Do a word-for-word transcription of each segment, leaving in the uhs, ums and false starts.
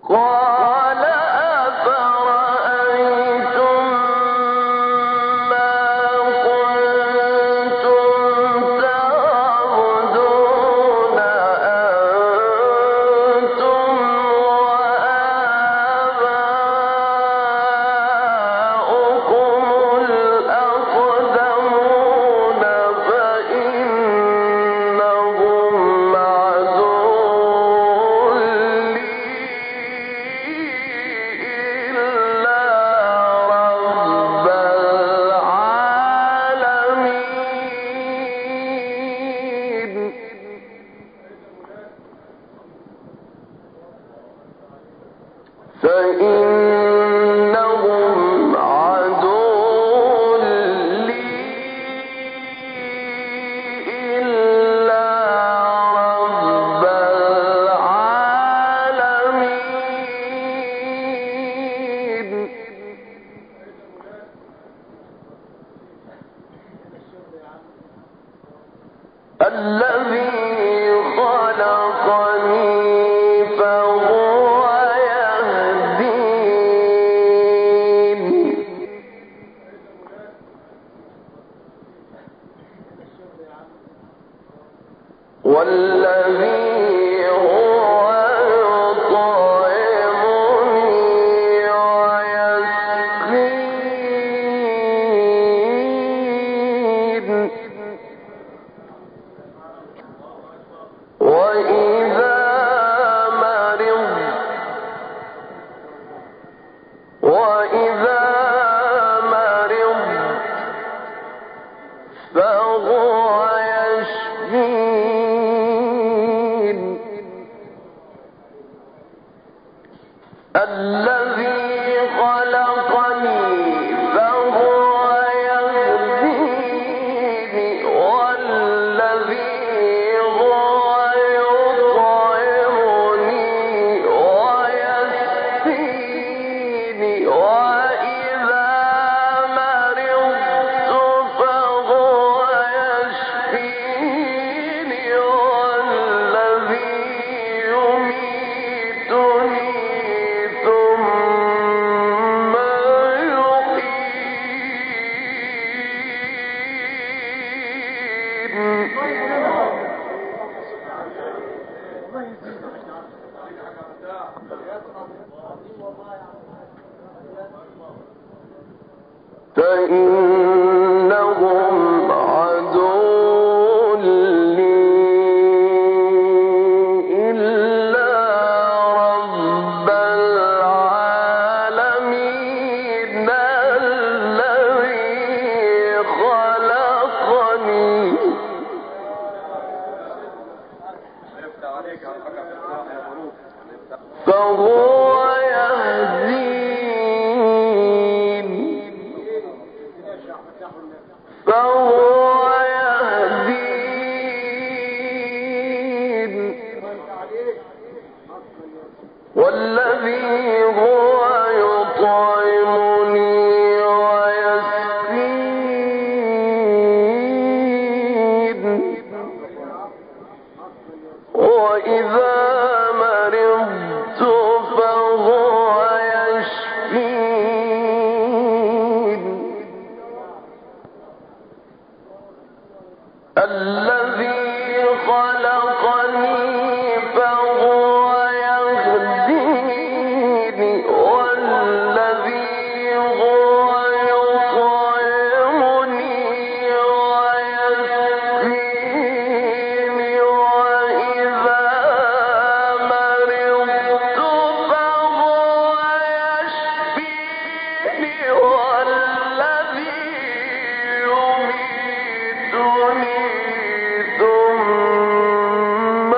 فإنهم عدو لي إلا رب العالمين الذي خلقني فهو يهدين فهو يهدين والذي هو يطعمني ويسقين وإذا مرضت فهو يشفين الذي خلقني فهو يهديني والذي هو يطعمني ويسقيني وإذا مرضت فهو يشفيني والذي يميتني ثم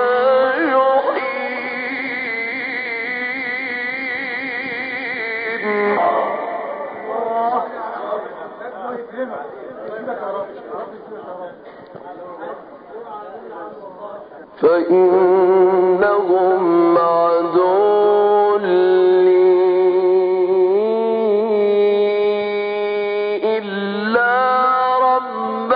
يحيين فإنهم عدو لي إلا رب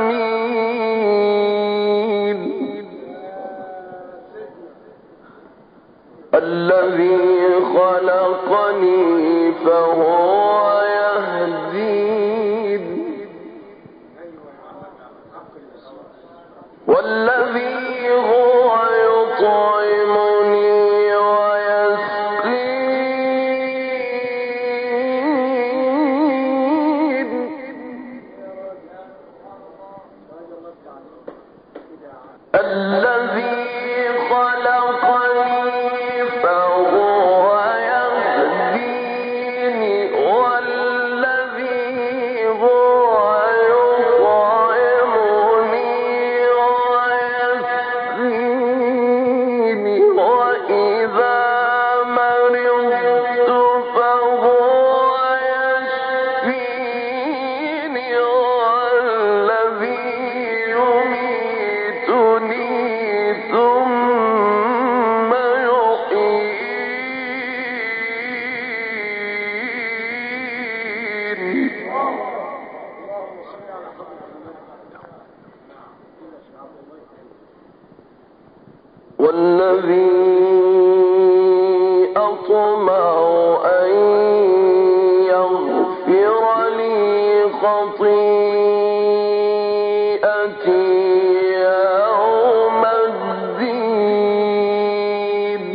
العالمين الذي خلقني فهو يهدين والذي هو يطعمني ويسقين الذي خلقني فهو يهديني والذي هو يطعمني ويسقيني وإذا مرضت فهو يشفيني والذي يميتني ثم يحيين والذي أطمع أن يغفر لي خطيئتي يوم الدين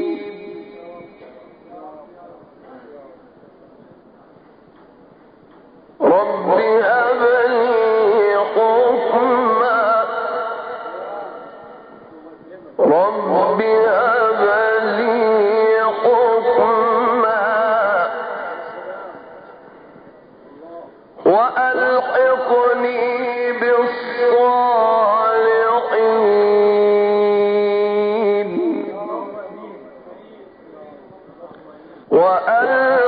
رب هب لي حكما رب هب لي حكما وألحقني بالصالحين وأن